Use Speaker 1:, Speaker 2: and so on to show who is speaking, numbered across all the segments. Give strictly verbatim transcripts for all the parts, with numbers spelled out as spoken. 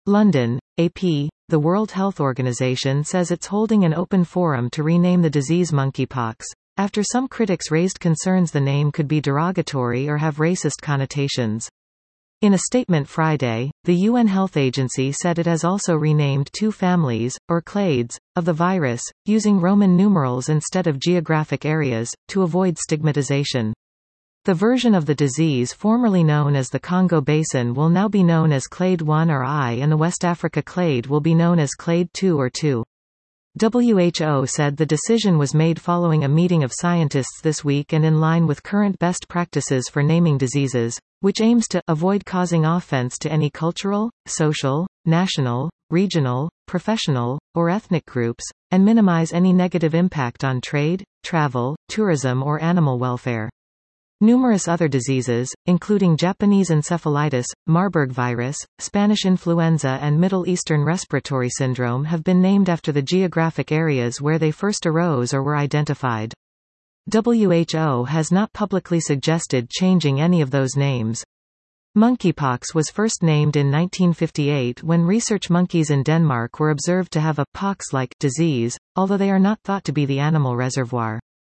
Speaker 1: London, A P. The World Health Organization says it's holding an open forum to rename the disease monkeypox, after some critics raised concerns the name could be derogatory or have racist connotations. In a statement Friday, the U N Health Agency said it has also renamed two families, or clades, of the virus, using Roman numerals instead of geographic areas, to avoid stigmatization. The version of the disease formerly known as the Congo Basin will now be known as Clade one or I, and the West Africa clade will be known as Clade two or two. W H O said the decision was made following a meeting of scientists this week and in line with current best practices for naming diseases, which aims to avoid causing offense to any cultural, social, national, regional, professional, or ethnic groups, and minimize any negative impact on trade, travel, tourism or animal welfare. Numerous other diseases, including Japanese encephalitis, Marburg virus, Spanish influenza and Middle Eastern respiratory syndrome have been named after the geographic areas where they first arose or were identified. W H O has not publicly suggested changing any of those names. Monkeypox was first named in nineteen fifty-eight when research monkeys in Denmark were observed to have a pox-like disease, although they are not thought to be the animal reservoir.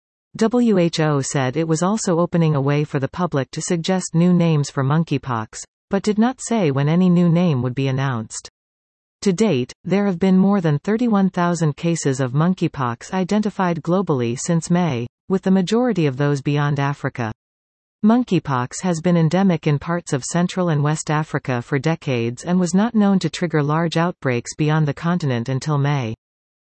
Speaker 1: W H O said it was also opening a way for the public to suggest new names for monkeypox, but did not say when any new name would be announced. To date, there have been more than thirty-one thousand cases of monkeypox identified globally since May, with the majority of those beyond Africa. Monkeypox has been endemic in parts of Central and West Africa for decades and was not known to trigger large outbreaks beyond the continent until May.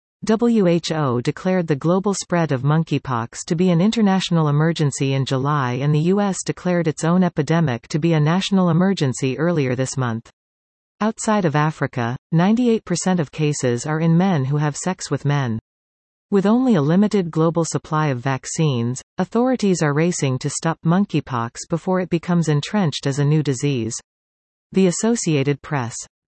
Speaker 1: W H O declared the global spread of monkeypox to be an international emergency in July, and the U S declared its own epidemic to be a national emergency earlier this month. Outside of Africa, ninety-eight percent of cases are in men who have sex with men. With only a limited global supply of vaccines, authorities are racing to stop monkeypox before it becomes entrenched as a new disease. The Associated Press.